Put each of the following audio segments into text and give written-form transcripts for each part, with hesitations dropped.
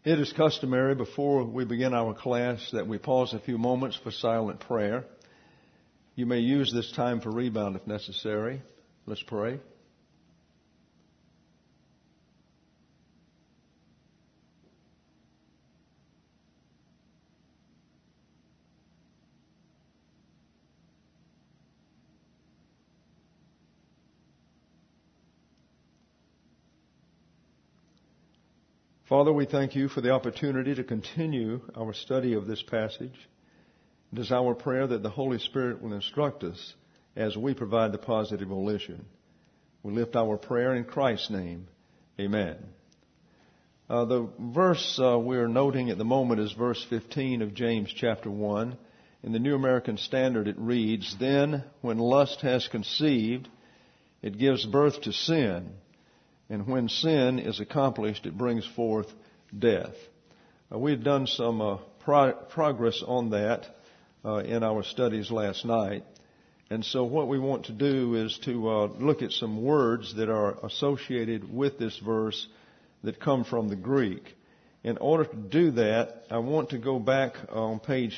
It is customary before we begin our class that we pause a few moments for silent prayer. You may use this time for rebound if necessary. Let's pray. Father, we thank you for the opportunity to continue our study of this passage. It is our prayer that the Holy Spirit will instruct us as we provide the positive volition. We lift our prayer in Christ's name. Amen. The verse we're noting at the moment is verse 15 of James chapter 1. In the New American Standard it reads, "Then when lust has conceived, it gives birth to sin. And when sin is accomplished, it brings forth death." We've done some progress on that in our studies last night. And so what we want to do is to look at some words that are associated with this verse that come from the Greek. In order to do that, I want to go back on page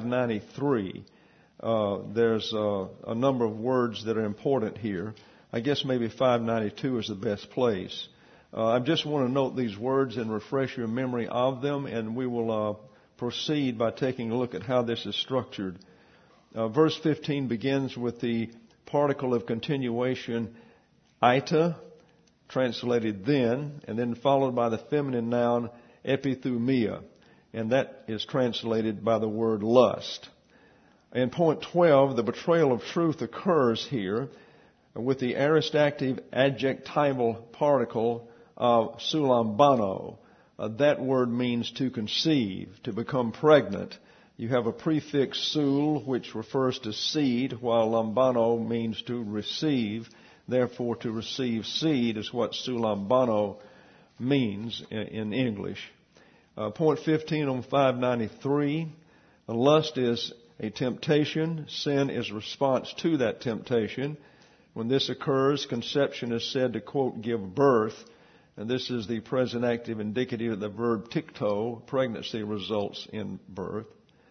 593. There's a number of words that are important here. I guess maybe 592 is the best place. I just want to note these words and refresh your memory of them, and we will proceed by taking a look at how this is structured. Verse 15 begins with the particle of continuation, ita, translated then, and then followed by the feminine noun, epithumia, and that is translated by the word lust. In point 12, the betrayal of truth occurs here with the aorist active adjectival particle of sulambano. That word means to conceive, to become pregnant. You have a prefix sul, which refers to seed, while lambano means to receive. Therefore, to receive seed is what sulambano means in English. Point 15 on 593, lust is a temptation. Sin is response to that temptation. When this occurs, conception is said to, quote, give birth. And this is the present active indicative of the verb tikto. Pregnancy results in birth.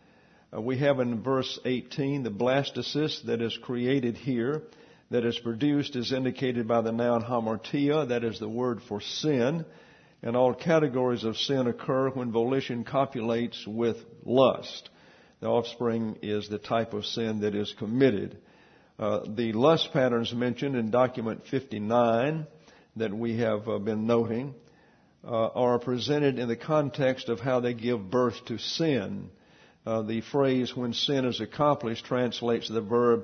We have in verse 18 the blastocyst that is created here, that is produced, is indicated by the noun hamartia. That is the word for sin. And all categories of sin occur when volition copulates with lust. The offspring is the type of sin that is committed. The lust patterns mentioned in document 59 that we have been noting are presented in the context of how they give birth to sin. The phrase, when sin is accomplished, translates the verb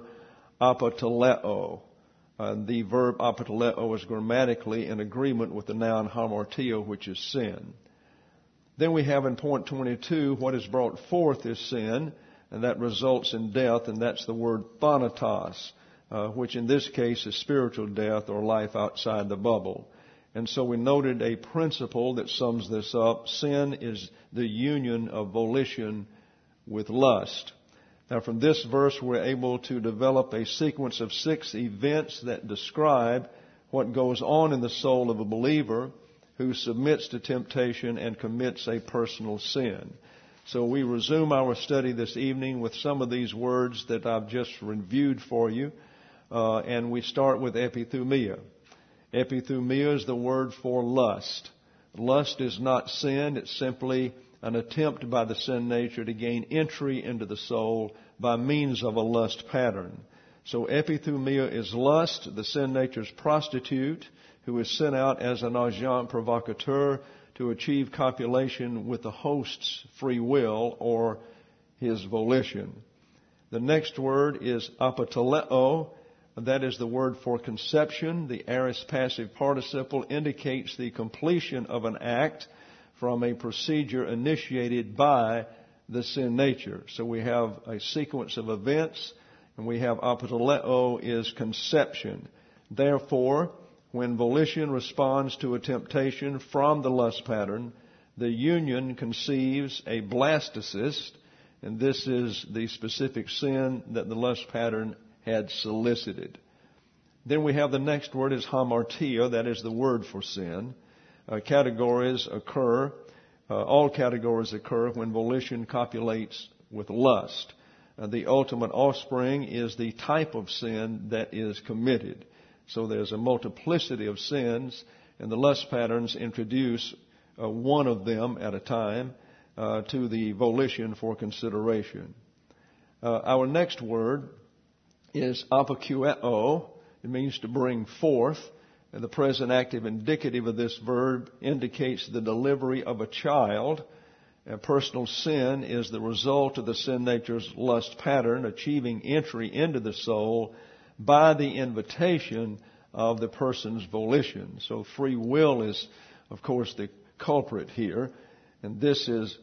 apoteleo. The verb apoteleo is grammatically in agreement with the noun hamartia, which is sin. Then we have in point 22, what is brought forth is sin, and that results in death, and that's the word thanatos, which in this case is spiritual death or life outside the bubble. And so we noted a principle that sums this up. Sin is the union of volition with lust. Now from this verse we're able to develop a sequence of 6 events that describe what goes on in the soul of a believer who submits to temptation and commits a personal sin. So we resume our study this evening with some of these words that I've just reviewed for you. And we start with epithumia. Epithumia is the word for lust. Lust is not sin. It's simply an attempt by the sin nature to gain entry into the soul by means of a lust pattern. So epithumia is lust, the sin nature's prostitute, who is sent out as an agent provocateur to achieve copulation with the host's free will or his volition. The next word is apoteleo. That is the word for conception. The aorist passive participle indicates the completion of an act from a procedure initiated by the sin nature. So we have a sequence of events, and we have apoteleo is conception. Therefore, when volition responds to a temptation from the lust pattern, the union conceives a blastocyst, and this is the specific sin that the lust pattern had solicited. Then we have the next word is hamartia, that is the word for sin. Categories occur all categories occur when volition copulates with lust. The ultimate offspring is the type of sin that is committed. So there's a multiplicity of sins, and the lust patterns introduce one of them at a time to the volition for consideration. Our next word is apokueo. It means to bring forth. And the present active indicative of this verb indicates the delivery of a child. And personal sin is the result of the sin nature's lust pattern achieving entry into the soul by the invitation of the person's volition. So free will is, of course, the culprit here. And this is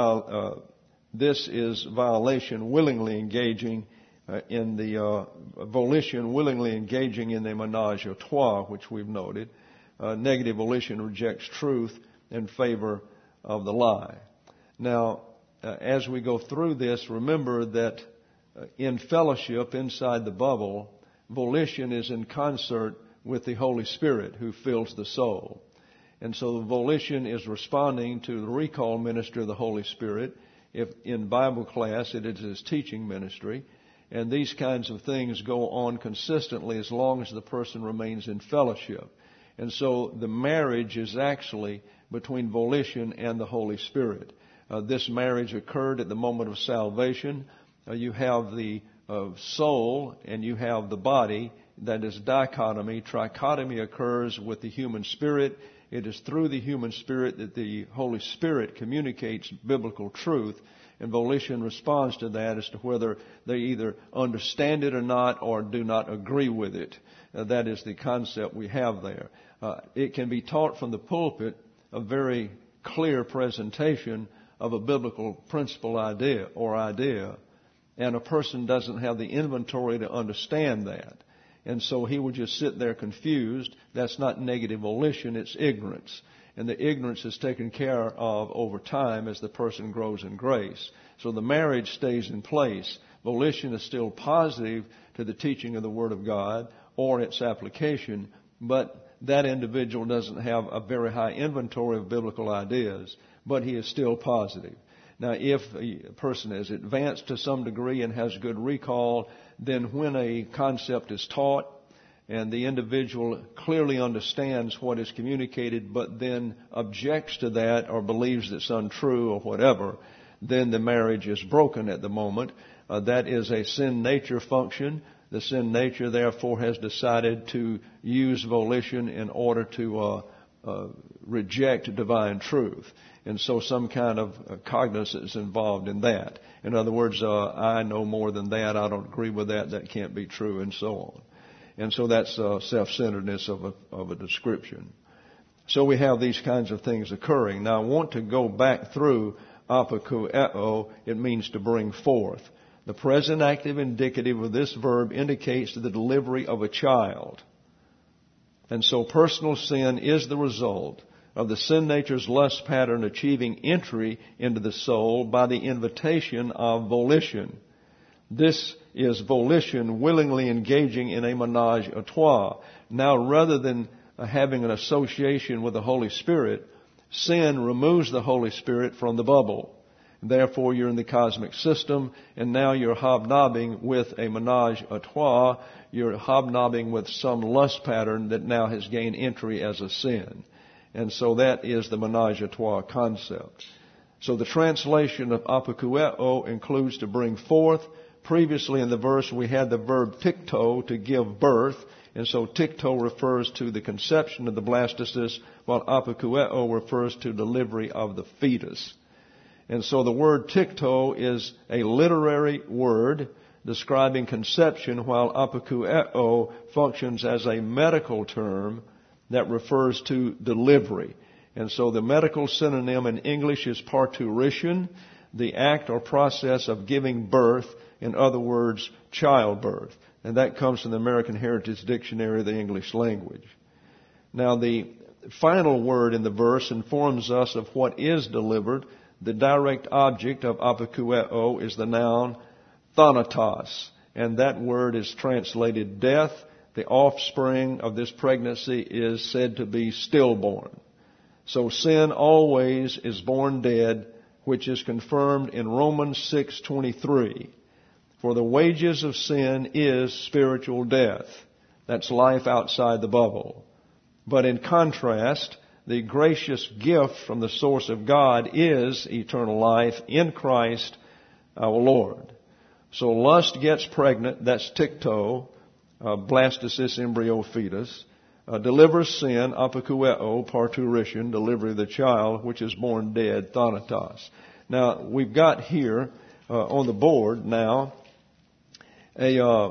violation willingly engaging in the volition, willingly engaging in the menage a trois, which we've noted. Negative volition rejects truth in favor of the lie. Now, as we go through this, remember that in fellowship inside the bubble, volition is in concert with the Holy Spirit who fills the soul. And so the volition is responding to the recall ministry of the Holy Spirit. If in Bible class it is his teaching ministry. And these kinds of things go on consistently as long as the person remains in fellowship. And so the marriage is actually between volition and the Holy Spirit. This marriage occurred at the moment of salvation. You have the soul and you have the body. That is dichotomy. Trichotomy occurs with the human spirit. It is through the human spirit that the Holy Spirit communicates biblical truth. And volition responds to that as to whether they either understand it or not or do not agree with it. That is the concept we have there. It can be taught from the pulpit, a very clear presentation of a biblical principle idea, and a person doesn't have the inventory to understand that. And so he will just sit there confused. That's not negative volition, it's ignorance. And the ignorance is taken care of over time as the person grows in grace. So the marriage stays in place. Volition is still positive to the teaching of the Word of God or its application, but that individual doesn't have a very high inventory of biblical ideas, but he is still positive. Now, if a person is advanced to some degree and has good recall, then when a concept is taught and the individual clearly understands what is communicated but then objects to that or believes it's untrue or whatever, then the marriage is broken at the moment. That is a sin nature function. The sin nature, therefore, has decided to use volition in order to reject divine truth. And so some kind of cognizance is involved in that. In other words, I know more than that. I don't agree with that. That can't be true, and so on. And so that's self-centeredness of a description. So we have these kinds of things occurring. Now I want to go back through apokueo. It means to bring forth. The present active indicative of this verb indicates the delivery of a child. And so personal sin is the result of the sin nature's lust pattern achieving entry into the soul by the invitation of volition. This is volition willingly engaging in a menage a trois. Now, rather than having an association with the Holy Spirit, sin removes the Holy Spirit from the bubble. Therefore, you're in the cosmic system, and now you're hobnobbing with a menage a trois. You're hobnobbing with some lust pattern that now has gained entry as a sin. And so that is the menage a trois concept. So the translation of apokueo includes to bring forth. Previously in the verse we had the verb tikto, to give birth. And so tikto refers to the conception of the blastocyst, while apokueo refers to delivery of the fetus. And so the word tikto is a literary word describing conception, while apokueo functions as a medical term that refers to delivery. And so the medical synonym in English is parturition, the act or process of giving birth, in other words, childbirth. And that comes from the American Heritage Dictionary of the English language. Now the final word in the verse informs us of what is delivered. The direct object of apokueo is the noun thanatos, and that word is translated death. The offspring of this pregnancy is said to be stillborn. So sin always is born dead, which is confirmed in Romans 6:23. For the wages of sin is spiritual death. That's life outside the bubble. But in contrast, the gracious gift from the source of God is eternal life in Christ our Lord. So lust gets pregnant, that's tikto, blastocyst embryo fetus, delivers sin, apokoueo, parturition, delivery of the child, which is born dead, thanatos. Now, we've got here on the board now a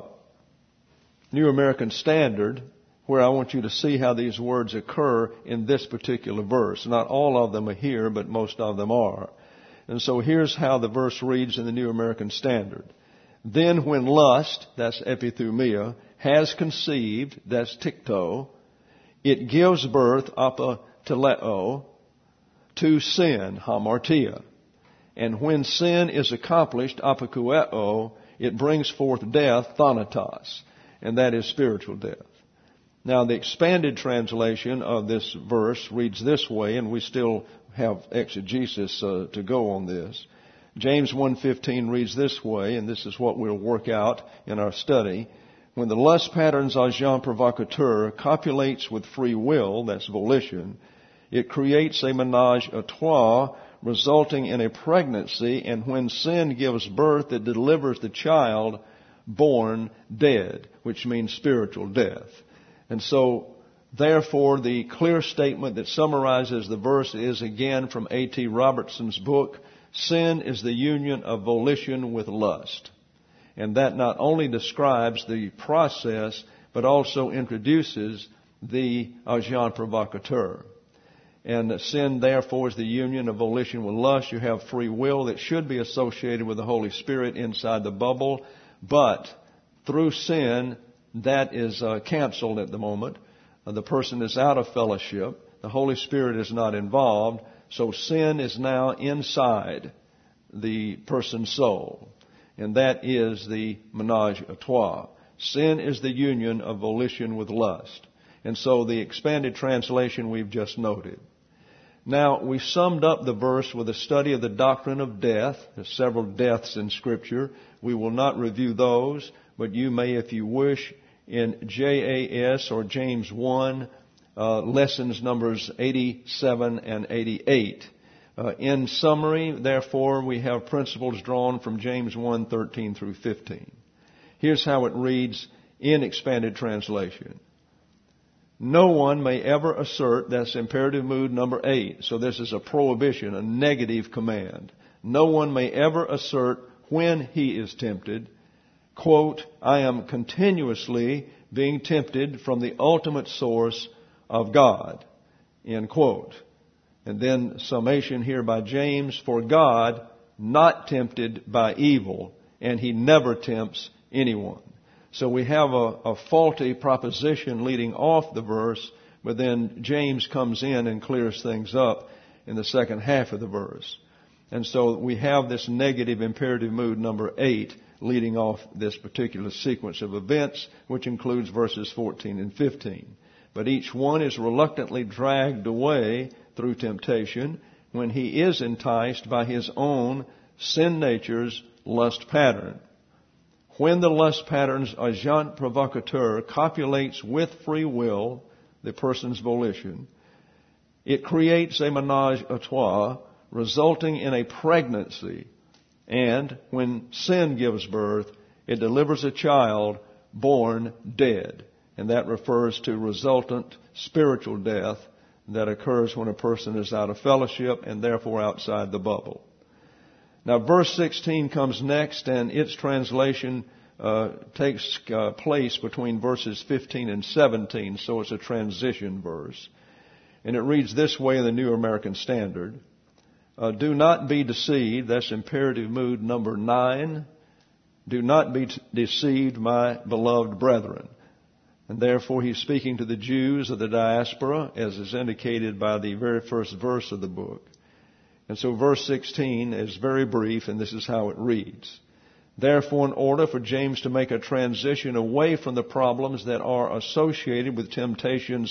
New American Standard where I want you to see how these words occur in this particular verse. Not all of them are here, but most of them are. And so here's how the verse reads in the New American Standard. Then when lust, that's epithumia, has conceived, that's tikto, it gives birth, apateleo, to sin, hamartia. And when sin is accomplished, apokoueo, it brings forth death, thanatos. And that is spiritual death. Now, the expanded translation of this verse reads this way, and we still have exegesis to go on this. James 1:15 reads this way, and this is what we'll work out in our study. When the lust patterns agent provocateur copulates with free will, that's volition, it creates a ménage à trois, resulting in a pregnancy, and when sin gives birth, it delivers the child born dead, which means spiritual death. And so, therefore, the clear statement that summarizes the verse is again from A.T. Robertson's book, Sin is the union of volition with lust. And that not only describes the process, but also introduces the agent provocateur. And sin, therefore, is the union of volition with lust. You have free will that should be associated with the Holy Spirit inside the bubble, but through sin, that is canceled at the moment. The person is out of fellowship. The Holy Spirit is not involved. So sin is now inside the person's soul. And that is the ménage à trois. Sin is the union of volition with lust. And so the expanded translation we've just noted. Now, we summed up the verse with a study of the doctrine of death. There's several deaths in Scripture. We will not review those, but you may, if you wish, in JAS or James 1, lessons numbers 87 and 88. In summary, therefore, we have principles drawn from James 1:13 through 15. Here's how it reads in expanded translation. No one may ever assert, that's imperative mood number 8. So this is a prohibition, a negative command. No one may ever assert when he is tempted, quote, I am continuously being tempted from the ultimate source of God, end quote. And then summation here by James, for God not tempted by evil, and he never tempts anyone. So we have a faulty proposition leading off the verse, but then James comes in and clears things up in the second half of the verse. And so we have this negative imperative mood number 8 leading off this particular sequence of events, which includes verses 14 and 15. But each one is reluctantly dragged away through temptation when he is enticed by his own sin nature's lust pattern. When the lust pattern's agent provocateur copulates with free will, the person's volition, it creates a ménage à trois, resulting in a pregnancy. And when sin gives birth, it delivers a child born dead. And that refers to resultant spiritual death that occurs when a person is out of fellowship and therefore outside the bubble. Now, verse 16 comes next, and its translation takes place between verses 15 and 17, so it's a transition verse. And it reads this way in the New American Standard. Do not be deceived, that's imperative mood number 9. Do not be deceived, my beloved brethren. And therefore he's speaking to the Jews of the diaspora, as is indicated by the very first verse of the book. And so verse 16 is very brief, and this is how it reads. Therefore, in order for James to make a transition away from the problems that are associated with temptations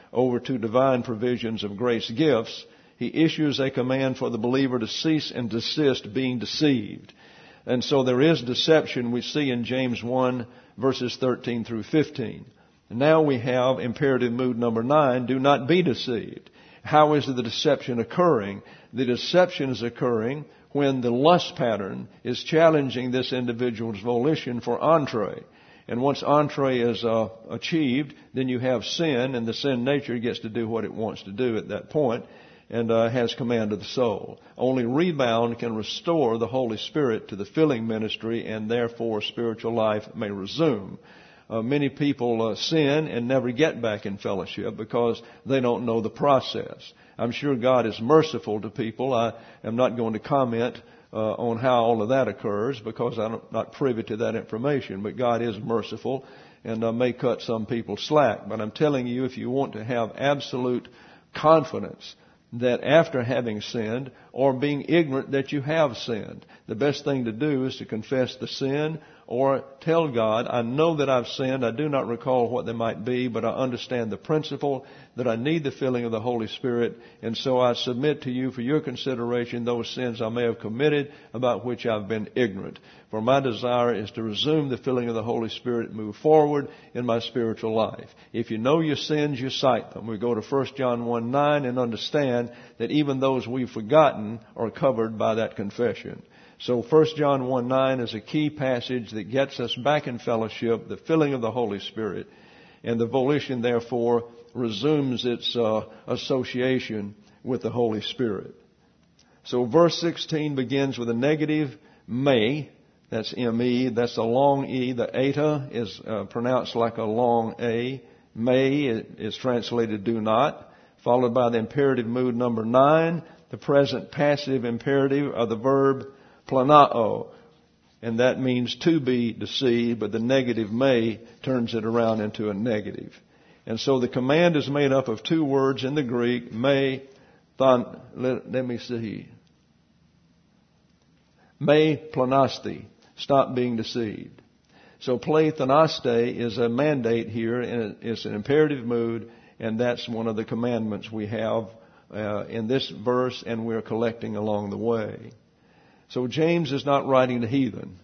over to divine provisions of grace gifts, he issues a command for the believer to cease and desist being deceived. And so there is deception we see in James 1 verses 13 through 15. And now we have imperative mood number 9, do not be deceived. How is the deception occurring? The deception is occurring when the lust pattern is challenging this individual's volition for entree. And once entree is achieved, then you have sin, and the sin nature gets to do what it wants to do at that point, and has command of the soul. Only rebound can restore the Holy Spirit to the filling ministry, and therefore spiritual life may resume. Many people sin and never get back in fellowship because they don't know the process. I'm sure God is merciful to people. I am not going to comment on how all of that occurs because I'm not privy to that information. But God is merciful and may cut some people slack. But I'm telling you, if you want to have absolute confidence that after having sinned or being ignorant that you have sinned, the best thing to do is to confess the sin or tell God, I know that I've sinned. I do not recall what they might be, but I understand the principle that I need the filling of the Holy Spirit. And so I submit to you for your consideration those sins I may have committed about which I've been ignorant. For my desire is to resume the filling of the Holy Spirit and move forward in my spiritual life. If you know your sins, you cite them. We go to 1 John 1:9 and understand that even those we've forgotten are covered by that confession. So 1 John 1:9 is a key passage that gets us back in fellowship, the filling of the Holy Spirit, and the volition, therefore, resumes its association with the Holy Spirit. So verse 16 begins with a negative may. That's M-E. That's a long E. The eta is pronounced like a long A. May is translated do not, followed by the imperative mood number 9, the present passive imperative of the verb planao, and that means to be deceived, but the negative may turns it around into a negative. And so the command is made up of two words in the Greek, may, may planasti, stop being deceived. So play thanaste is a mandate here, and it's an imperative mood, and that's one of the commandments we have in this verse, and we're collecting along the way. So James is not writing to heathen.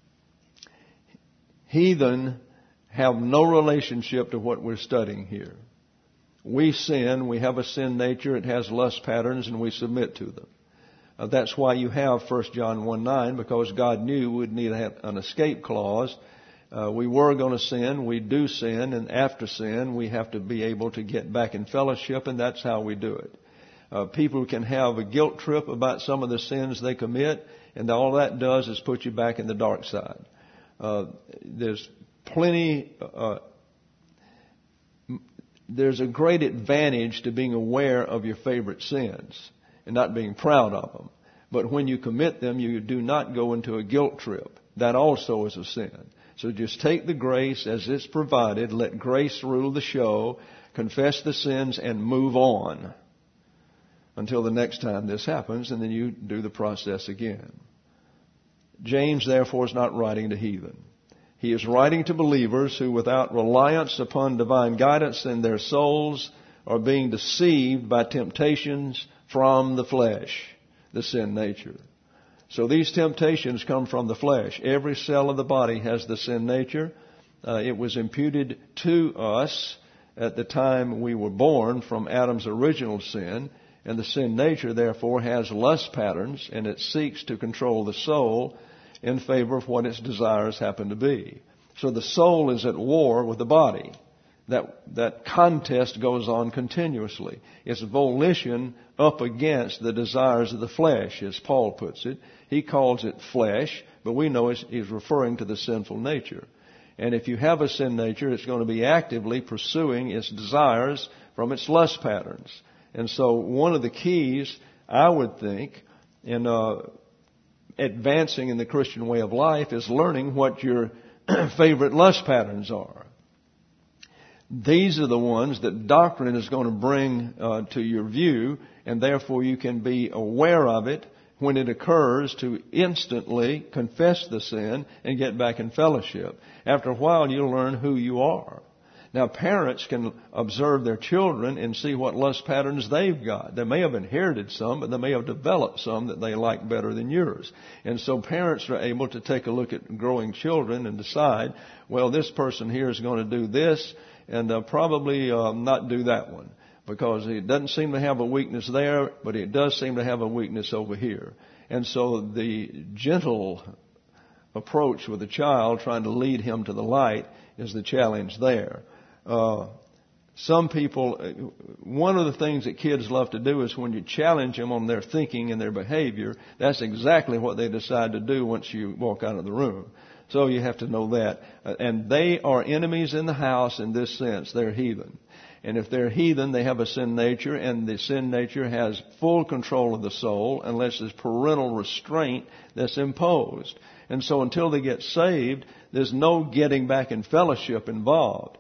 Heathen have no relationship to what we're studying here. We sin, we have a sin nature, it has lust patterns, and we submit to them. That's why you have 1 John 1:9, because God knew we'd need an escape clause. We were going to sin, we do sin, and after sin we have to be able to get back in fellowship, and that's how we do it. People can have a guilt trip about some of the sins they commit, and all that does is put you back in the dark side. There's a great advantage to being aware of your favorite sins and not being proud of them. But when you commit them, you do not go into a guilt trip. That also is a sin. So just take the grace as it's provided, let grace rule the show, confess the sins, and move on until the next time this happens, and then you do the process again. James, therefore, is not writing to heathen. He is writing to believers who, without reliance upon divine guidance in their souls, are being deceived by temptations from the flesh, the sin nature. So these temptations come from the flesh. Every cell of the body has the sin nature. It was imputed to us at the time we were born from Adam's original sin. And the sin nature, therefore, has lust patterns, and it seeks to control the soul in favor of what its desires happen to be. So the soul is at war with the body. That contest goes on continuously. It's volition up against the desires of the flesh, as Paul puts it. He calls it flesh, but we know he's referring to the sinful nature. And if you have a sin nature, it's going to be actively pursuing its desires from its lust patterns. And so one of the keys, I would think, in advancing in the Christian way of life is learning what your favorite lust patterns are. These are the ones that doctrine is going to bring to your view, and therefore you can be aware of it when it occurs to instantly confess the sin and get back in fellowship. After a while, you'll learn who you are. Now, parents can observe their children and see what lust patterns they've got. They may have inherited some, but they may have developed some that they like better than yours. And so parents are able to take a look at growing children and decide, well, this person here is going to do this and probably not do that one, because it doesn't seem to have a weakness there, but it does seem to have a weakness over here. And so the gentle approach with the child, trying to lead him to the light, is the challenge there. Some people, one of the things that kids love to do is when you challenge them on their thinking and their behavior, that's exactly what they decide to do once you walk out of the room. So you have to know that. And they are enemies in the house in this sense. They're heathen. And if they're heathen, they have a sin nature, and the sin nature has full control of the soul unless there's parental restraint that's imposed. And so until they get saved, there's no getting back in fellowship involved.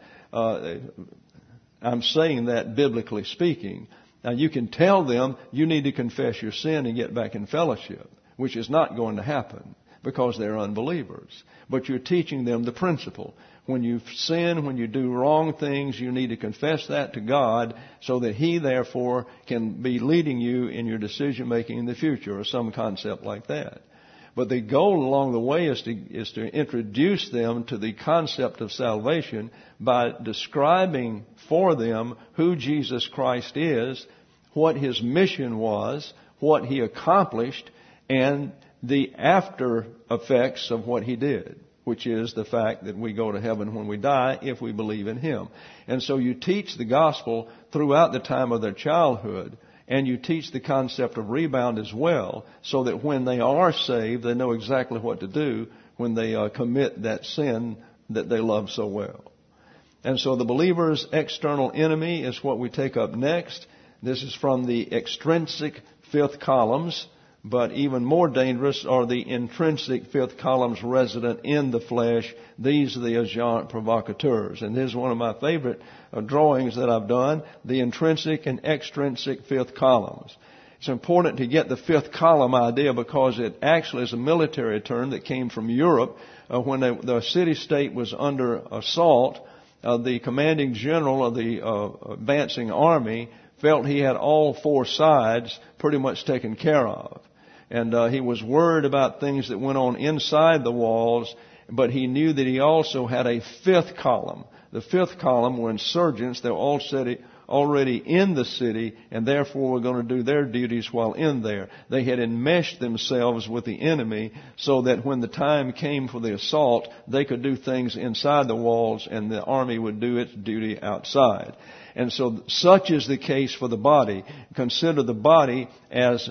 I'm saying that biblically speaking. Now, you can tell them you need to confess your sin and get back in fellowship, which is not going to happen because they're unbelievers. But you're teaching them the principle. When you sin, when you do wrong things, you need to confess that to God so that He, therefore, can be leading you in your decision making in the future, or some concept like that. But the goal along the way is to introduce them to the concept of salvation by describing for them who Jesus Christ is, what His mission was, what He accomplished, and the after effects of what He did, which is the fact that we go to heaven when we die if we believe in Him. And so you teach the gospel throughout the time of their childhood, and you teach the concept of rebound as well, so that when they are saved, they know exactly what to do when they commit that sin that they love so well. And so the believer's external enemy is what we take up next. This is from the extrinsic fifth columns, but even more dangerous are the intrinsic fifth columns resident in the flesh. These are the agents provocateurs. And here's one of my favorite drawings that I've done, the intrinsic and extrinsic fifth columns. It's important to get the fifth column idea because it actually is a military term that came from Europe. When the city-state was under assault, the commanding general of the advancing army felt he had all four sides pretty much taken care of. And he was worried about things that went on inside the walls, but he knew that he also had a fifth column. The fifth column were insurgents. They were already in the city, and therefore were going to do their duties while in there. They had enmeshed themselves with the enemy so that when the time came for the assault, they could do things inside the walls and the army would do its duty outside. And so such is the case for the body. Consider the body as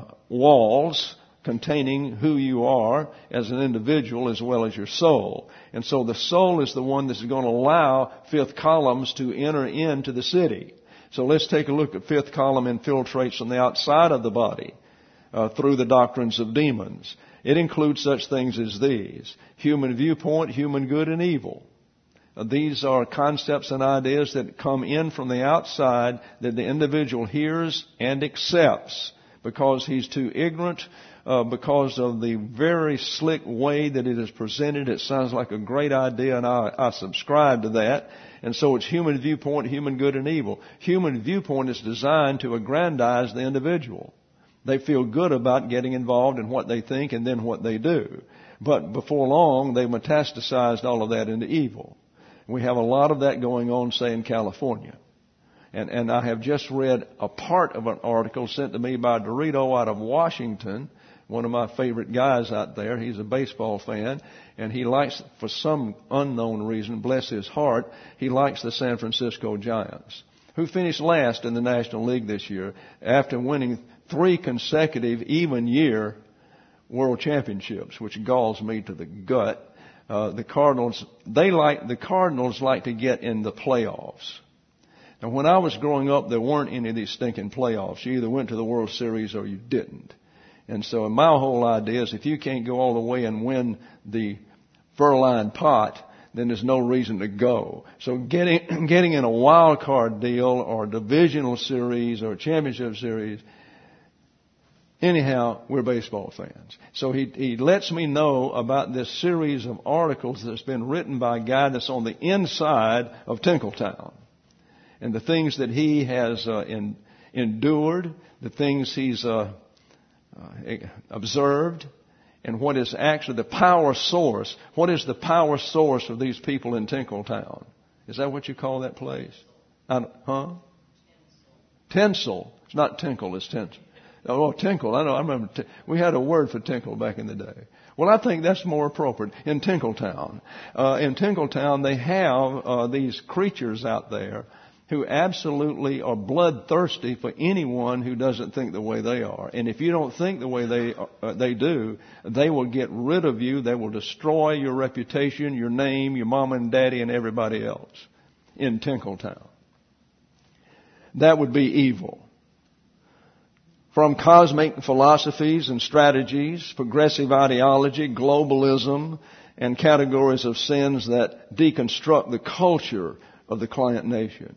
walls containing who you are as an individual as well as your soul. And so the soul is the one that's going to allow fifth columns to enter into the city. So let's take a look at fifth column infiltrates from the outside of the body through the doctrines of demons. It includes such things as these: human viewpoint, human good and evil. These are concepts and ideas that come in from the outside that the individual hears and accepts because he's too ignorant, because of the very slick way that it is presented. It sounds like a great idea, and I subscribe to that. And so it's human viewpoint, human good and evil. Human viewpoint is designed to aggrandize the individual. They feel good about getting involved in what they think and then what they do. But before long, they metastasized all of that into evil. We have a lot of that going on, say, in California. And I have just read a part of an article sent to me by Dorito out of Washington, one of my favorite guys out there. He's a baseball fan, and he likes, for some unknown reason, bless his heart, he likes the San Francisco Giants, who finished last in the National League this year after winning 3 consecutive even year world championships, which galls me to the gut. The Cardinals like to get in the playoffs. Now, when I was growing up, there weren't any of these stinking playoffs. You either went to the World Series or you didn't. And so my whole idea is if you can't go all the way and win the fur-lined pot, then there's no reason to go. So getting in a wild card deal or a divisional series or a championship series Anyhow, we're baseball fans. So he lets me know about this series of articles that's been written by a guy that's on the inside of Tinkletown. And the things that he has endured, the things he's observed, and what is actually the power source. What is the power source of these people in Tinkletown? Is that what you call that place? Tinsel. It's not tinkle, it's tinsel. Oh, tinkle. I know. I remember. We had a word for tinkle back in the day. Well, I think that's more appropriate. In Tinkletown. In Tinkletown, they have these creatures out there who absolutely are bloodthirsty for anyone who doesn't think the way they are. And if you don't think the way they do, they will get rid of you. They will destroy your reputation, your name, your mom and daddy, and everybody else in Tinkletown. That would be evil. From cosmic philosophies and strategies, progressive ideology, globalism, and categories of sins that deconstruct the culture of the client nation.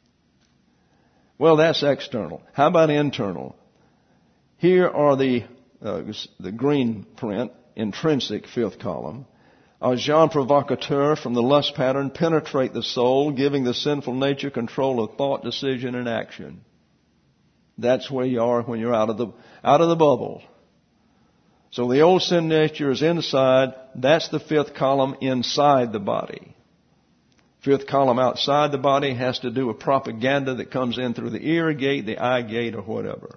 Well, that's external. How about internal? Here are the green print, intrinsic, fifth column. Agent provocateur from the lust pattern penetrate the soul, giving the sinful nature control of thought, decision, and action. That's where you are when you're out of the bubble. So the old sin nature is inside. That's the fifth column inside the body. Fifth column outside the body has to do with propaganda that comes in through the ear gate, the eye gate, or whatever.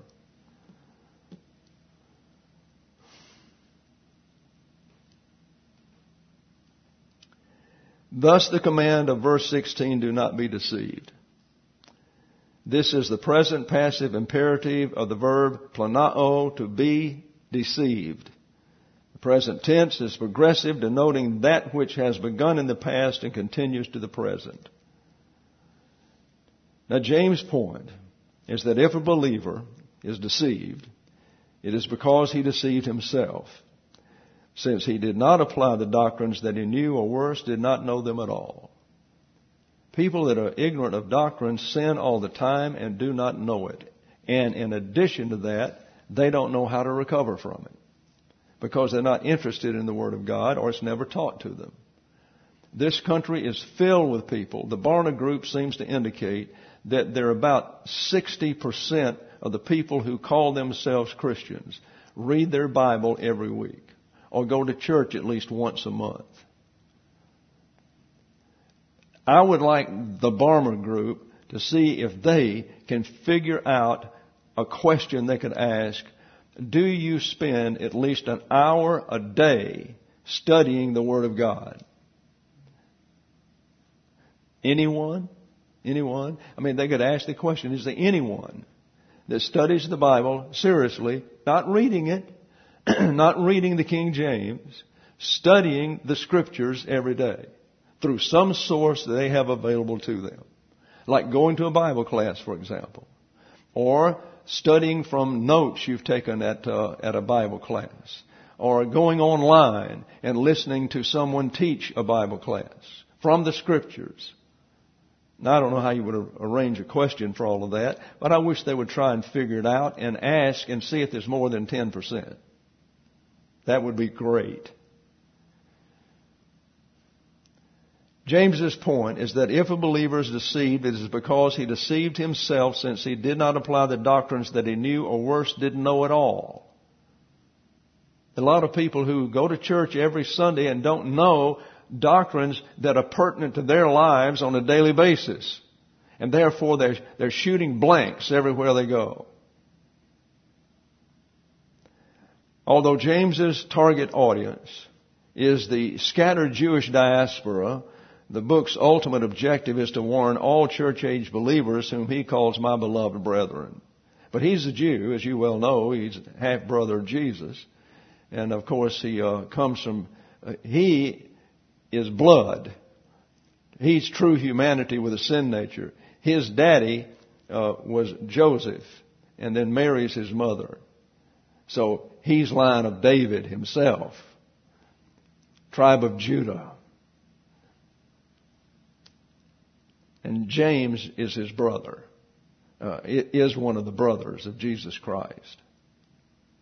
Thus the command of verse 16, do not be deceived. This is the present passive imperative of the verb planao, to be deceived. The present tense is progressive, denoting that which has begun in the past and continues to the present. Now, James' point is that if a believer is deceived, it is because he deceived himself, since he did not apply the doctrines that he knew, or worse, did not know them at all. People that are ignorant of doctrine sin all the time and do not know it. And in addition to that, they don't know how to recover from it, because they're not interested in the Word of God, or it's never taught to them. This country is filled with people. The Barna Group seems to indicate that there are about 60% of the people who call themselves Christians read their Bible every week or go to church at least once a month. I would like the Barna Group to see if they can figure out a question they could ask. Do you spend at least an hour a day studying the Word of God? Anyone? Anyone? I mean, they could ask the question, is there anyone that studies the Bible seriously, not reading it, not reading the King James, studying the Scriptures every day through some source that they have available to them? Like going to a Bible class, for example, or studying from notes you've taken at a Bible class, or going online and listening to someone teach a Bible class from the Scriptures. Now, I don't know how you would arrange a question for all of that, but I wish they would try and figure it out and ask and see if there's more than 10%. That would be great. James's point is that if a believer is deceived, it is because he deceived himself, since he did not apply the doctrines that he knew, or worse, didn't know at all. A lot of people who go to church every Sunday and don't know doctrines that are pertinent to their lives on a daily basis. And therefore they're shooting blanks everywhere they go. Although James's target audience is the scattered Jewish diaspora, the book's ultimate objective is to warn all church-age believers whom he calls my beloved brethren. But he's a Jew, as you well know. He's half-brother of Jesus. And of course he he is blood. He's true humanity with a sin nature. His daddy was Joseph, and then Mary's his mother. So he's line of David himself, tribe of Judah. And James is his brother. It is one of the brothers of Jesus Christ.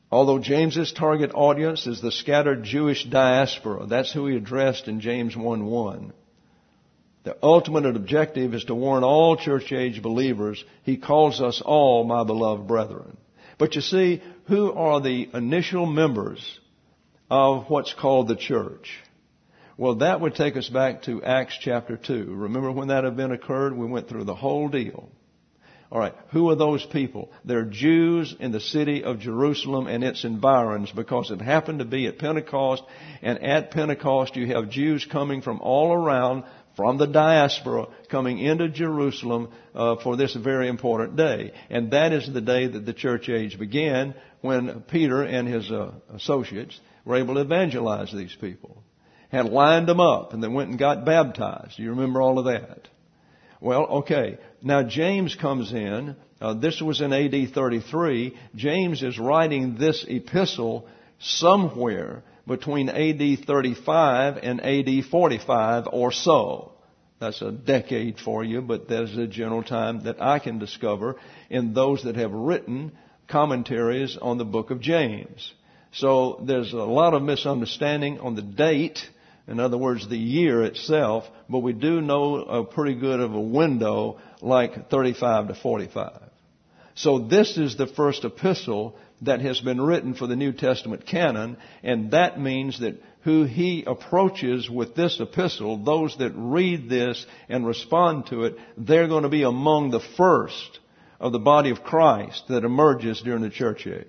Although James's target audience is the scattered Jewish diaspora, that's who he addressed in James 1:1. The ultimate objective is to warn all church-age believers. He calls us all my beloved brethren. But you see, who are the initial members of what's called the church? Well, that would take us back to Acts chapter 2. Remember when that event occurred? We went through the whole deal. All right, who are those people? They're Jews in the city of Jerusalem and its environs, because it happened to be at Pentecost, and at Pentecost you have Jews coming from all around, from the diaspora, coming into Jerusalem for this very important day. And that is the day that the church age began, when Peter and his associates were able to evangelize these people. Had lined them up, and they went and got baptized. You remember all of that? Well, okay. Now James comes in. This was in AD 33. James is writing this epistle somewhere between AD 35 and AD 45 or so. That's a decade for you, but there's a general time that I can discover in those that have written commentaries on the book of James. So there's a lot of misunderstanding on the date. In other words, the year itself, but we do know a pretty good of a window, like 35 to 45. So this is the first epistle that has been written for the New Testament canon, and that means that who he approaches with this epistle, those that read this and respond to it, they're going to be among the first of the body of Christ that emerges during the church age.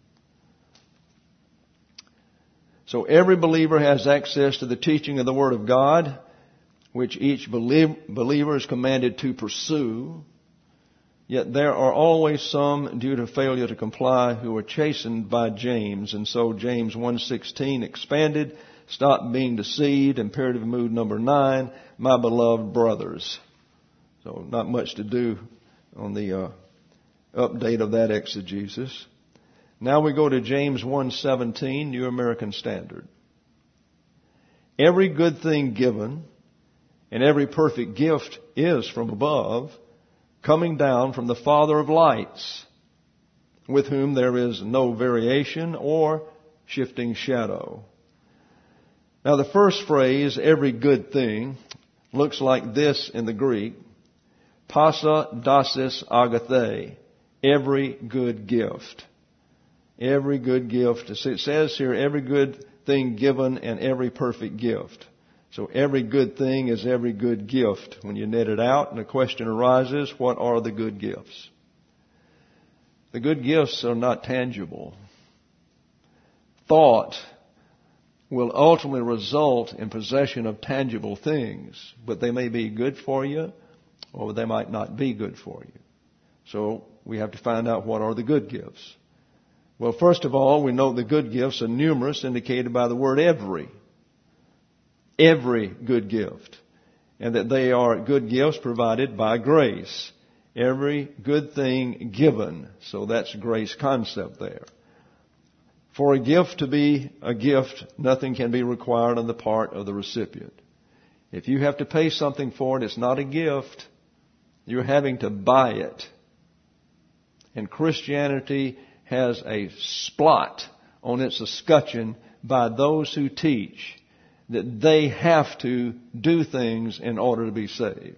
So every believer has access to the teaching of the Word of God, which each believer is commanded to pursue. Yet there are always some, due to failure to comply, who are chastened by James. And so James 1:16 expanded, stop being deceived, imperative mood number 9, my beloved brothers. So not much to do on the update of that exegesis. Now we go to James 1:17, New American Standard. Every good thing given and every perfect gift is from above, coming down from the Father of lights, with whom there is no variation or shifting shadow. Now the first phrase, every good thing, looks like this in the Greek, pasa dosis agathe, every good gift. Every good gift. It says here, every good thing given and every perfect gift. So every good thing is every good gift. When you net it out, and the question arises, what are the good gifts? The good gifts are not tangible. Thought will ultimately result in possession of tangible things, but they may be good for you, or they might not be good for you. So we have to find out what are the good gifts. Well, first of all, we know the good gifts are numerous, indicated by the word every. Every good gift. And that they are good gifts provided by grace. Every good thing given. So that's grace concept there. For a gift to be a gift, nothing can be required on the part of the recipient. If you have to pay something for it, it's not a gift. You're having to buy it. And Christianity has a splot on its escutcheon by those who teach that they have to do things in order to be saved.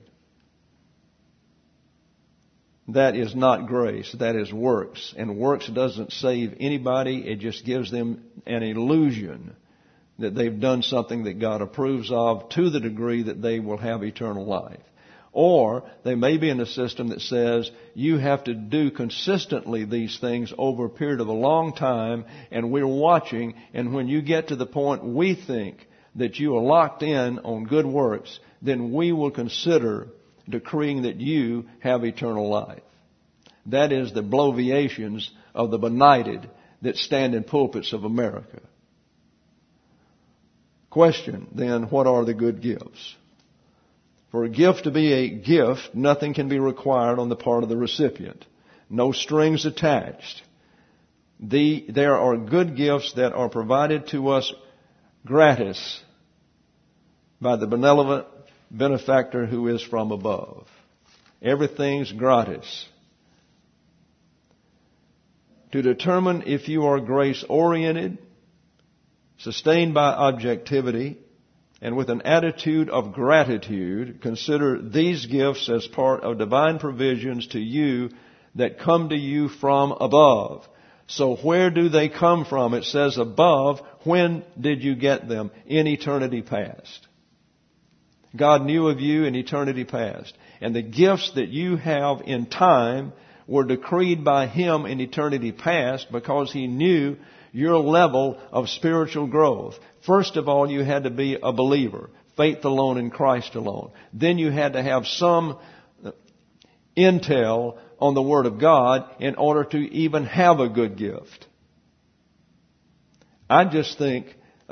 That is not grace. That is works. And works doesn't save anybody. It just gives them an illusion that they've done something that God approves of to the degree that they will have eternal life. Or they may be in a system that says you have to do consistently these things over a period of a long time, and we're watching, and when you get to the point we think that you are locked in on good works, then we will consider decreeing that you have eternal life. That is the bloviations of the benighted that stand in pulpits of America. Question, then, what are the good gifts? For a gift to be a gift, nothing can be required on the part of the recipient. No strings attached. There are good gifts that are provided to us gratis by the benevolent benefactor who is from above. Everything's gratis. to determine if you are grace-oriented, sustained by objectivity, and with an attitude of gratitude, consider these gifts as part of divine provisions to you that come to you from above. So where do they come from? It says above. When did you get them? In eternity past. God knew of you in eternity past. And the gifts that you have in time were decreed by Him in eternity past because He knew your level of spiritual growth. First of all, you had to be a believer. Faith alone in Christ alone. Then you had to have some intel on the Word of God in order to even have a good gift. I just think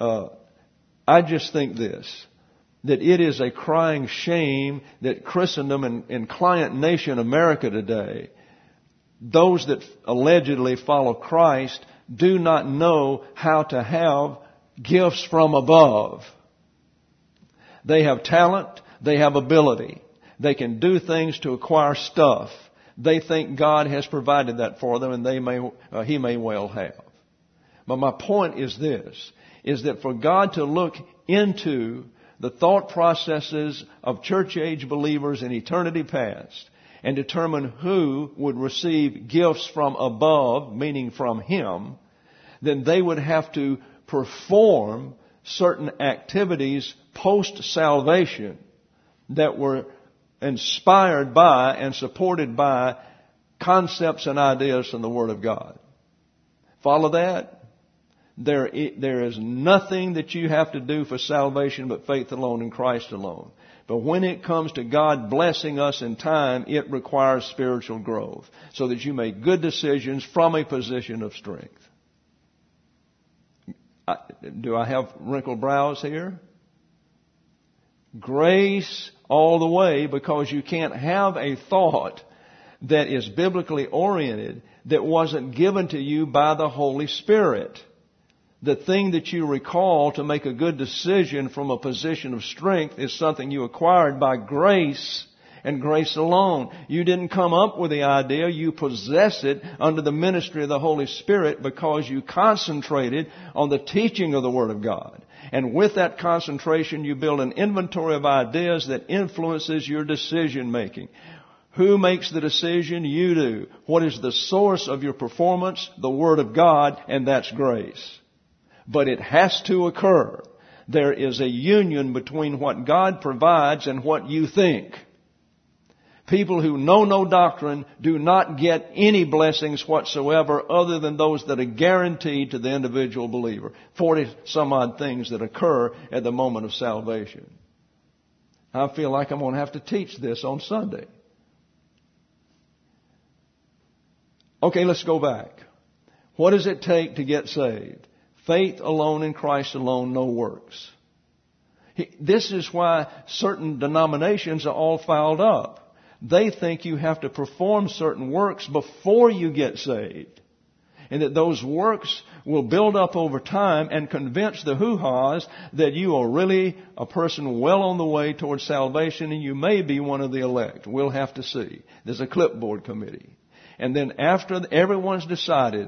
this, that it is a crying shame that Christendom and client nation America today, those that allegedly follow Christ, do not know how to have gifts from above. They have talent, they have ability. They can do things to acquire stuff. They think God has provided that for them, and He may well have. But my point is this, is that for God to look into the thought processes of church-age believers in eternity past and determine who would receive gifts from above, meaning from Him, then they would have to perform certain activities post-salvation that were inspired by and supported by concepts and ideas from the Word of God. Follow that? There is nothing that you have to do for salvation but faith alone in Christ alone. But when it comes to God blessing us in time, it requires spiritual growth so that you make good decisions from a position of strength. Do I have wrinkled brows here? Grace all the way, because you can't have a thought that is biblically oriented that wasn't given to you by the Holy Spirit. The thing that you recall to make a good decision from a position of strength is something you acquired by grace and grace alone. You didn't come up with the idea. You possess it under the ministry of the Holy Spirit because you concentrated on the teaching of the Word of God. And with that concentration, you build an inventory of ideas that influences your decision making. Who makes the decision? You do. What is the source of your performance? The Word of God, and that's grace. But it has to occur. There is a union between what God provides and what you think. People who know no doctrine do not get any blessings whatsoever other than those that are guaranteed to the individual believer. 40 some odd things that occur at the moment of salvation. I feel like I'm going to have to teach this on Sunday. Okay, let's go back. What does it take to get saved? Faith alone in Christ alone, no works. This is why certain denominations are all fouled up. They think you have to perform certain works before you get saved. And that those works will build up over time and convince the hoo-haws that you are really a person well on the way towards salvation and you may be one of the elect. We'll have to see. There's a clipboard committee. And then after everyone's decided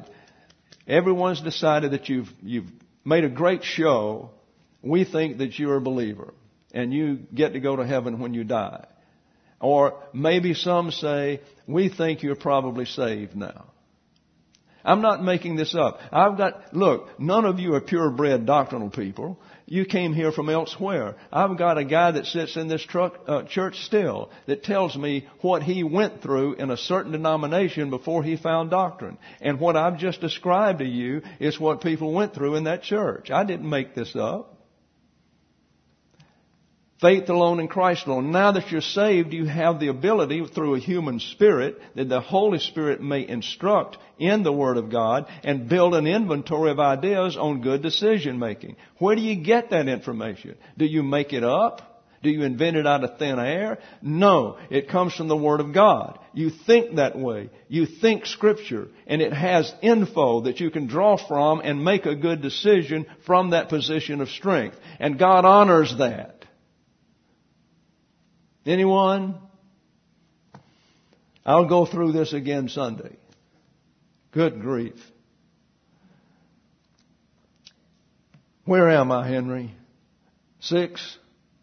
that you've made a great show, we think that you're a believer and you get to go to heaven when you die. Or maybe some say, we think you're probably saved now. I'm not making this up. Look, none of you are purebred doctrinal people. You came here from elsewhere. I've got a guy that sits in this church still that tells me what he went through in a certain denomination before he found doctrine. And what I've just described to you is what people went through in that church. I didn't make this up. Faith alone in Christ alone. Now that you're saved, you have the ability through a human spirit that the Holy Spirit may instruct in the Word of God and build an inventory of ideas on good decision making. Where do you get that information? Do you make it up? Do you invent it out of thin air? No, it comes from the Word of God. You think that way. You think Scripture, and it has info that you can draw from and make a good decision from that position of strength. And God honors that. Anyone? I'll go through this again Sunday. Good grief. Where am I, Henry? 6?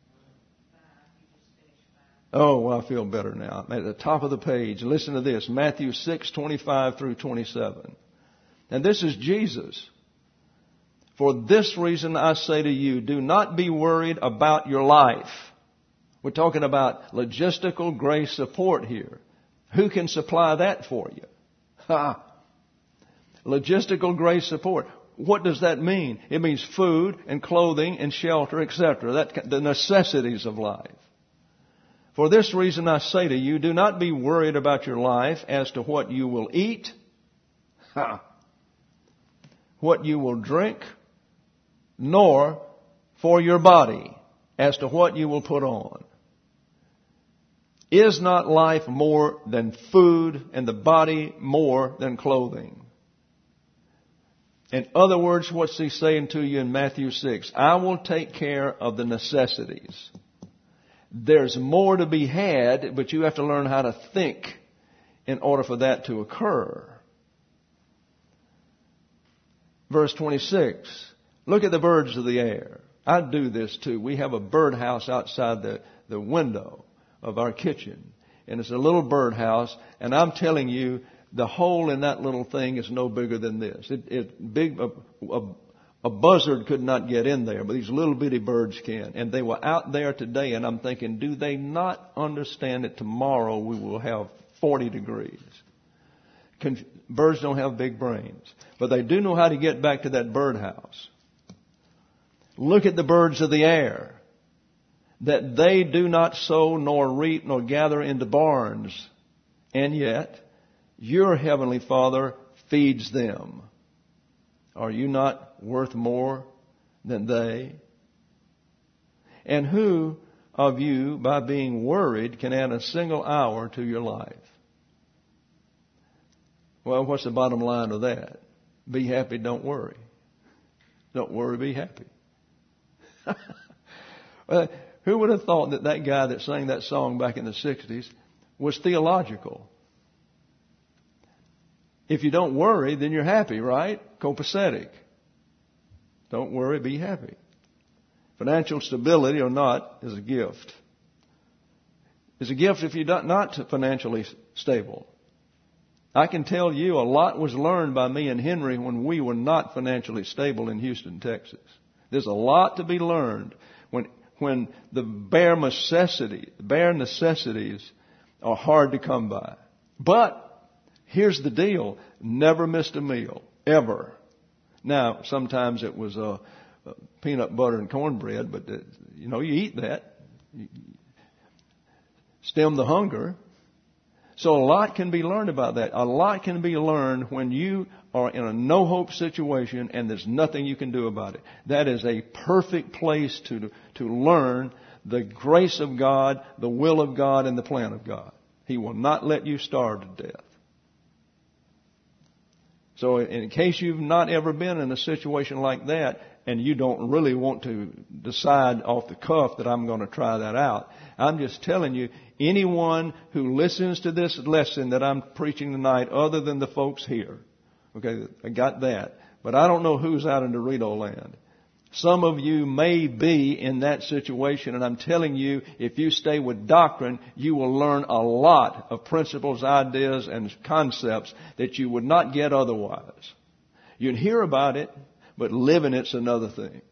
Oh, well, I feel better now. I'm at the top of the page. Listen to this. Matthew 6:25 through 27. And this is Jesus. For this reason I say to you, do not be worried about your life. We're talking about logistical grace support here. Who can supply that for you? Ha! Logistical grace support. What does that mean? It means food and clothing and shelter, etc. The necessities of life. For this reason I say to you, do not be worried about your life as to what you will eat, what you will drink, nor for your body as to what you will put on. Is not life more than food and the body more than clothing? In other words, what's he saying to you in Matthew 6? I will take care of the necessities. There's more to be had, but you have to learn how to think in order for that to occur. Verse 26. Look at the birds of the air. I do this too. We have a birdhouse outside the window of our kitchen. And it's a little birdhouse. And I'm telling you, the hole in that little thing is no bigger than this. A buzzard could not get in there, but these little bitty birds can. And they were out there today, and I'm thinking, do they not understand that tomorrow we will have 40 degrees? Birds don't have big brains, but they do know how to get back to that birdhouse. Look at the birds of the air, that they do not sow nor reap nor gather into barns, and yet your heavenly Father feeds them. Are you not worth more than they? And who of you, by being worried, can add a single hour to your life? Well, what's the bottom line of that? Be happy, don't worry. Don't worry, be happy. Well, who would have thought that that guy that sang that song back in the 60s was theological? If you don't worry, then you're happy, right? Copacetic. Don't worry, be happy. Financial stability or not is a gift. It's a gift if you're not financially stable. I can tell you a lot was learned by me and Henry when we were not financially stable in Houston, Texas. There's a lot to be learned when the bare necessities are hard to come by. But here's the deal. Never missed a meal. Ever. Now, sometimes it was peanut butter and cornbread, but you eat that. Stem the hunger. So a lot can be learned about that. A lot can be learned when you are in a no-hope situation and there's nothing you can do about it. That is a perfect place to learn the grace of God, the will of God, and the plan of God. He will not let you starve to death. So in case you've not ever been in a situation like that and you don't really want to decide off the cuff that I'm going to try that out, I'm just telling you, anyone who listens to this lesson that I'm preaching tonight other than the folks here, okay, I got that. But I don't know who's out in Dorito land. Some of you may be in that situation, and I'm telling you, if you stay with doctrine, you will learn a lot of principles, ideas, and concepts that you would not get otherwise. You'd hear about it, but living it's another thing.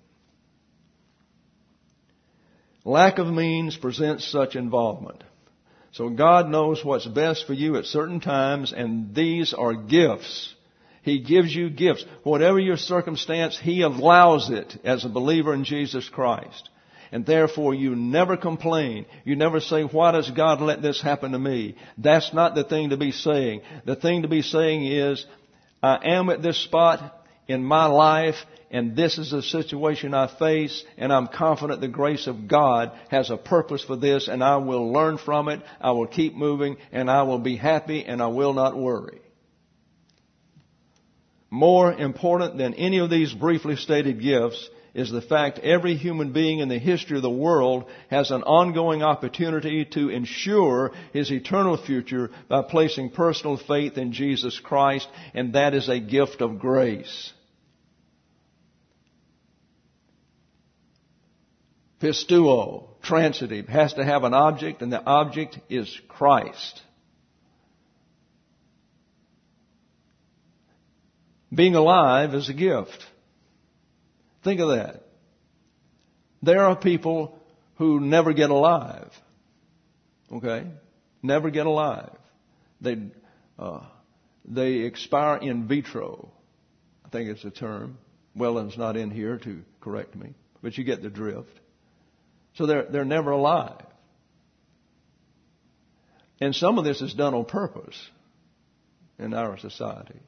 Lack of means presents such involvement. So God knows what's best for you at certain times, and these are gifts. He gives you gifts. Whatever your circumstance, He allows it as a believer in Jesus Christ. And therefore you never complain. You never say, why does God let this happen to me? That's not the thing to be saying. The thing to be saying is, I am at this spot in my life, and this is a situation I face, and I'm confident the grace of God has a purpose for this, and I will learn from it, I will keep moving, and I will be happy, and I will not worry. More important than any of these briefly stated gifts is the fact every human being in the history of the world has an ongoing opportunity to ensure his eternal future by placing personal faith in Jesus Christ, and that is a gift of grace. Pisteuo, transitive, has to have an object, and the object is Christ. Being alive is a gift. Think of that. There are people who never get alive. Okay? Never get alive. They expire in vitro. I think it's a term. Welland's not in here to correct me, but you get the drift. So they're never alive. And some of this is done on purpose in our society.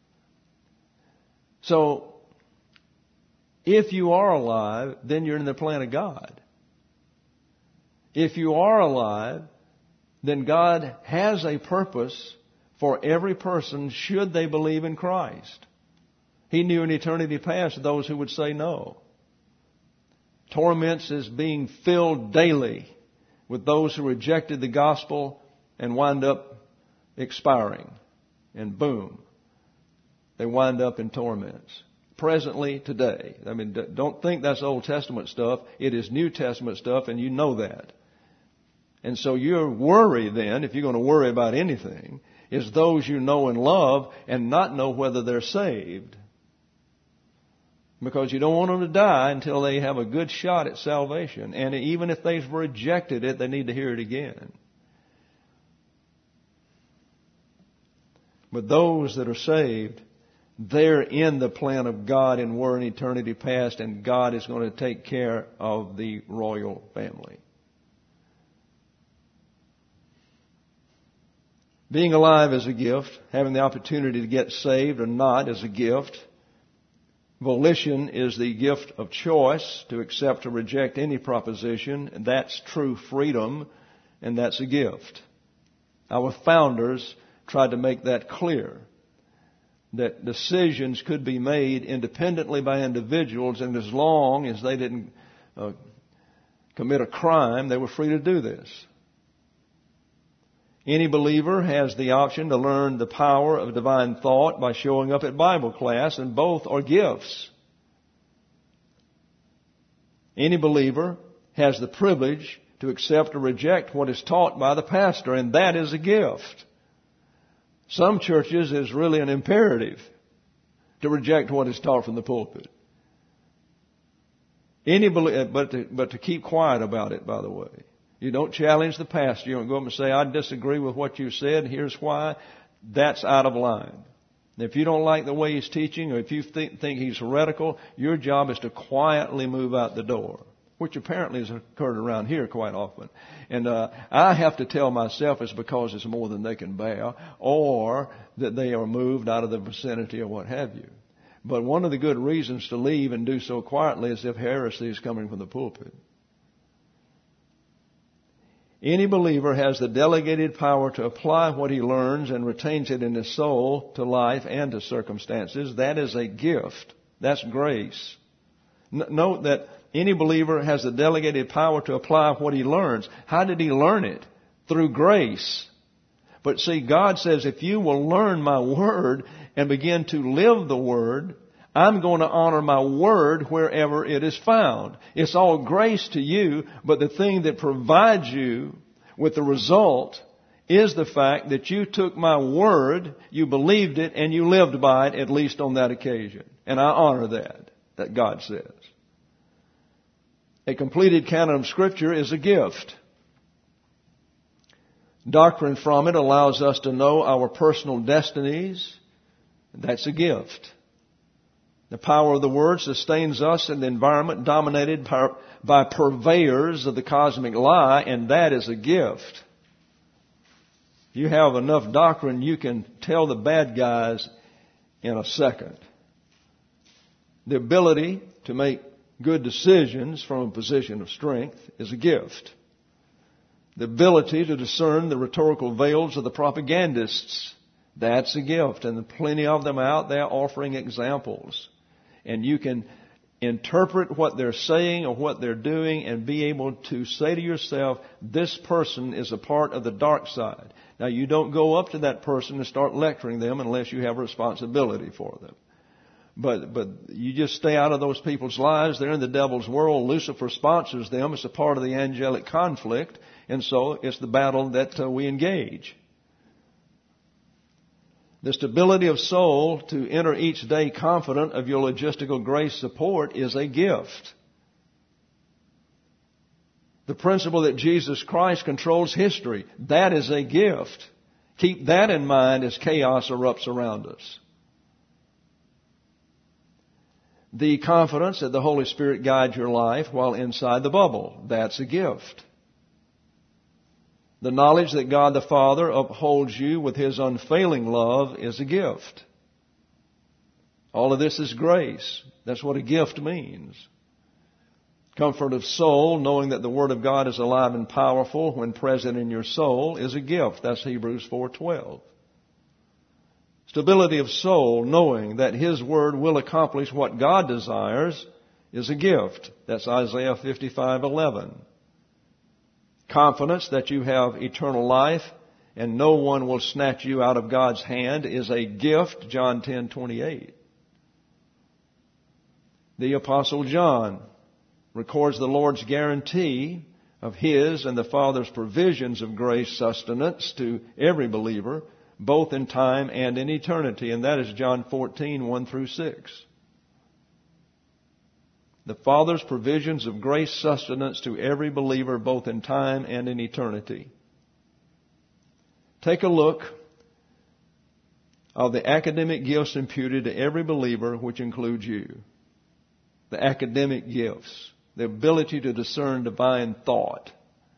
So, if you are alive, then you're in the plan of God. If you are alive, then God has a purpose for every person should they believe in Christ. He knew in eternity past those who would say no. Torments is being filled daily with those who rejected the gospel and wind up expiring. And boom, they wind up in torments. Presently, today. I mean, don't think that's Old Testament stuff. It is New Testament stuff, and you know that. And so your worry then, if you're going to worry about anything, is those you know and love and not know whether they're saved. Because you don't want them to die until they have a good shot at salvation. And even if they've rejected it, they need to hear it again. But those that are saved, they're in the plan of God and were in eternity past, and God is going to take care of the royal family. Being alive is a gift. Having the opportunity to get saved or not is a gift. Volition is the gift of choice to accept or reject any proposition. And that's true freedom, and that's a gift. Our founders tried to make that clear, that decisions could be made independently by individuals, and as long as they didn't commit a crime, they were free to do this. Any believer has the option to learn the power of divine thought by showing up at Bible class, and both are gifts. Any believer has the privilege to accept or reject what is taught by the pastor, and that is a gift. Some churches is really an imperative to reject what is taught from the pulpit. But to keep quiet about it, by the way. You don't challenge the pastor. You don't go up and say, I disagree with what you said. Here's why. That's out of line. If you don't like the way he's teaching, or if you think he's heretical, your job is to quietly move out the door, which apparently has occurred around here quite often. And I have to tell myself it's because it's more than they can bear, or that they are moved out of the vicinity or what have you. But one of the good reasons to leave and do so quietly is if heresy is coming from the pulpit. Any believer has the delegated power to apply what he learns and retains it in his soul to life and to circumstances. That is a gift. That's grace. Note that any believer has the delegated power to apply what he learns. How did he learn it? Through grace. But see, God says, if you will learn my word and begin to live the word, I'm going to honor my word wherever it is found. It's all grace to you, but the thing that provides you with the result is the fact that you took my word, you believed it, and you lived by it, at least on that occasion. And I honor that God says. A completed canon of Scripture is a gift. Doctrine from it allows us to know our personal destinies. That's a gift. The power of the Word sustains us in the environment dominated by purveyors of the cosmic lie, and that is a gift. If you have enough doctrine, you can tell the bad guys in a second. The ability to make good decisions from a position of strength is a gift. The ability to discern the rhetorical veils of the propagandists, that's a gift. And plenty of them out there offering examples. And you can interpret what they're saying or what they're doing and be able to say to yourself, this person is a part of the dark side. Now, you don't go up to that person and start lecturing them unless you have a responsibility for them. But you just stay out of those people's lives. They're in the devil's world. Lucifer sponsors them. It's a part of the angelic conflict. And so it's the battle that we engage. The stability of soul to enter each day confident of your logistical grace support is a gift. The principle that Jesus Christ controls history, that is a gift. Keep that in mind as chaos erupts around us. The confidence that the Holy Spirit guides your life while inside the bubble, that's a gift. The knowledge that God the Father upholds you with His unfailing love is a gift. All of this is grace. That's what a gift means. Comfort of soul, knowing that the Word of God is alive and powerful when present in your soul, is a gift. That's Hebrews 4:12. Stability of soul, knowing that His Word will accomplish what God desires, is a gift. That's Isaiah 55:11. Confidence that you have eternal life and no one will snatch you out of God's hand is a gift, John 10:28. The Apostle John records the Lord's guarantee of His and the Father's provisions of grace sustenance to every believer, both in time and in eternity, and that is John 14:1-6. The Father's provisions of grace sustenance to every believer, both in time and in eternity. Take a look of the academic gifts imputed to every believer, which includes you. The academic gifts, the ability to discern divine thought.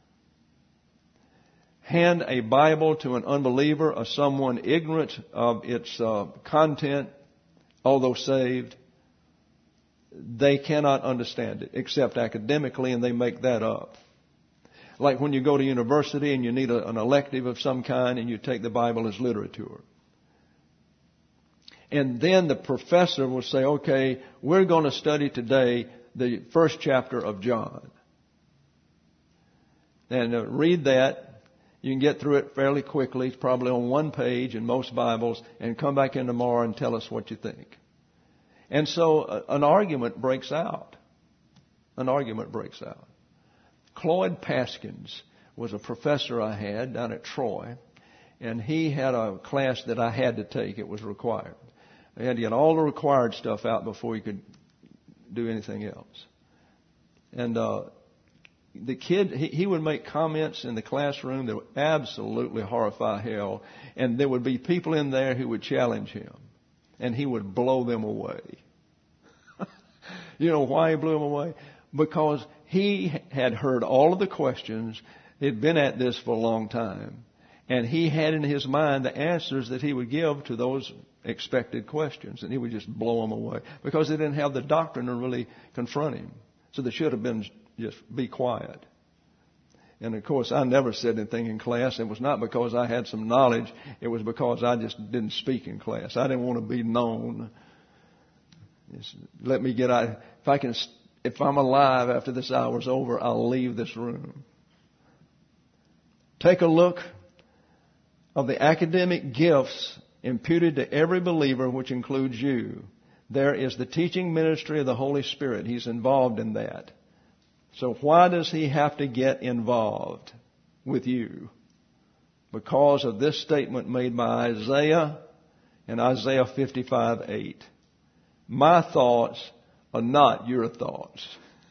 Hand a Bible to an unbeliever or someone ignorant of its content, although saved. They cannot understand it except academically, and they make that up. Like when you go to university and you need an elective of some kind and you take the Bible as literature. And then the professor will say, okay, we're going to study today the first chapter of John. And read that. You can get through it fairly quickly. It's probably on one page in most Bibles, and come back in tomorrow and tell us what you think. And so an argument breaks out. An argument breaks out. Cloyd Paskins was a professor I had down at Troy, and he had a class that I had to take. It was required. I had to get all the required stuff out before you could do anything else. And the kid, he would make comments in the classroom that would absolutely horrify hell, and there would be people in there who would challenge him, and he would blow them away. You know why he blew them away? Because he had heard all of the questions. He'd been at this for a long time. And he had in his mind the answers that he would give to those expected questions. And he would just blow them away. Because they didn't have the doctrine to really confront him. So they should have been just be quiet. And of course, I never said anything in class. It was not because I had some knowledge. It was because I just didn't speak in class. I didn't want to be known. Just let me get out. If I'm alive after this hour's over, I'll leave this room. Take a look of the academic gifts imputed to every believer, which includes you. There is the teaching ministry of the Holy Spirit. He's involved in that. So why does He have to get involved with you? Because of this statement made by Isaiah in Isaiah 55:8. My thoughts are not your thoughts.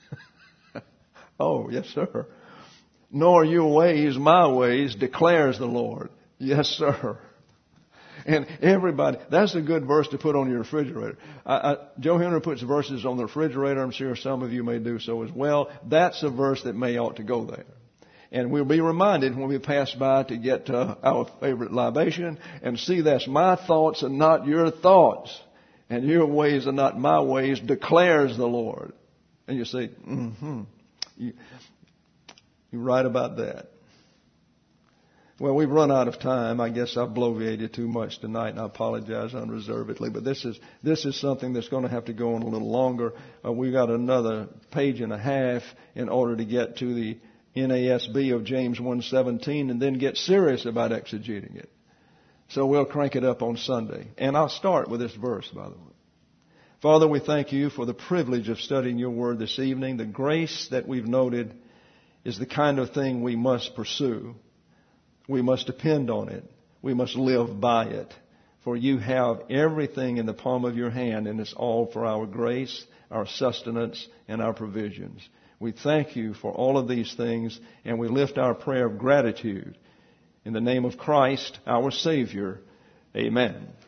Oh, yes, sir. Nor your ways my ways, declares the Lord. Yes, sir. And everybody, that's a good verse to put on your refrigerator. Joe Henry puts verses on the refrigerator. I'm sure some of you may do so as well. That's a verse that may ought to go there. And we'll be reminded when we pass by to get our favorite libation and see that's my thoughts and not your thoughts. And your ways are not my ways, declares the Lord. And you say, You're right about that. Well, we've run out of time. I guess I've bloviated too much tonight, and I apologize unreservedly. But this is something that's going to have to go on a little longer. We've got another page and a half in order to get to the NASB of James 1:17, and then get serious about exegeting it. So we'll crank it up on Sunday. And I'll start with this verse, by the way. Father, we thank you for the privilege of studying your word this evening. The grace that we've noted is the kind of thing we must pursue. We must depend on it. We must live by it. For you have everything in the palm of your hand, and it's all for our grace, our sustenance, and our provisions. We thank you for all of these things, and we lift our prayer of gratitude in the name of Christ, our Savior. Amen.